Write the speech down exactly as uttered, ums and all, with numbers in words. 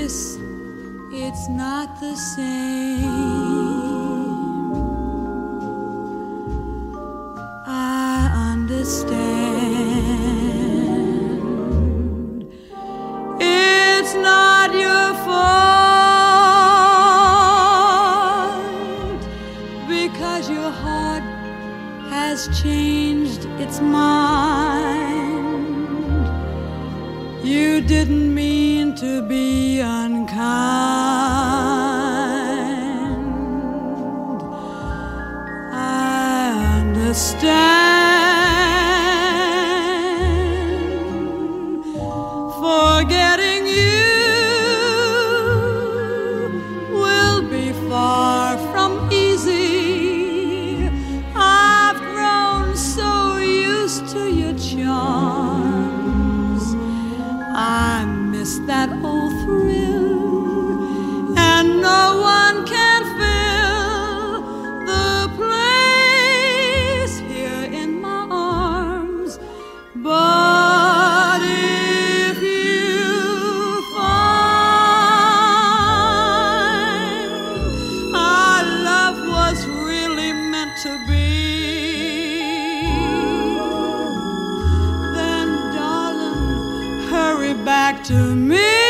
this, it's not the same. I understand. It's not your fault, because your heart has changed its mind. You didn't mean to be unkind. I understand. Forgetting you will be far from easy. I've grown so used to your charms. I miss that old thrill, and no one can fill the place here in my arms. But if you find our love was really meant to be, hurry back to me.